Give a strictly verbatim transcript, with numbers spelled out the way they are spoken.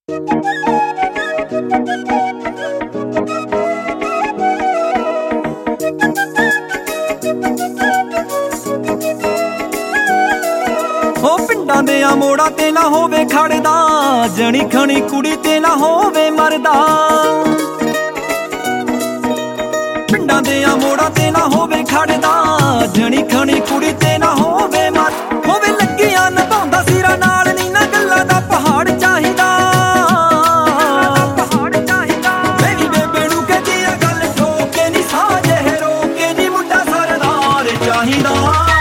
ਪਿੰਡਾਂ ਦੇ ਆ ਮੋੜਾਂ ਤੇ ਨਾ ਹੋਵੇ ਖੜਦਾ, ਜਣੀ ਖਣੀ ਕੁੜੀ ਤੇ ਨਾ ਹੋਵੇ ਮਰਦਾ। ਪਿੰਡਾਂ ਦੇ ਆ ਮੋੜਾਂ ਤੇ ਨਾ ਹੋਵੇ ਖੜਦਾ, ਜਣੀ ਖਣੀ ਕੁੜੀ ਤੇ ਨਾ ਹੋਵੇ ਮਰ ਹੋਵੇ ਲੱਗੀਆਂ ਨਿਭਾਉਂਦਾ ਸਿਰਾਂ ਨਾਲ ਨੀ ਨਾ ਗੱਲਾਂ ਦਾ ਪਹਾੜ ਚਾਹੀਦਾ। ਮੇਰੀ ਬੇਬੇ ਨੂੰ ਕਹਿੰਦੀ ਆ ਗੱਲ ਠੋਕ ਕੇ ਨੀ ਸਾਹ ਜਿਹੇ ਰੋਕ ਕੇ ਨੀ ਮੁੰਡਾ ਸਰਦਾਰ ਚਾਹੀਦਾ।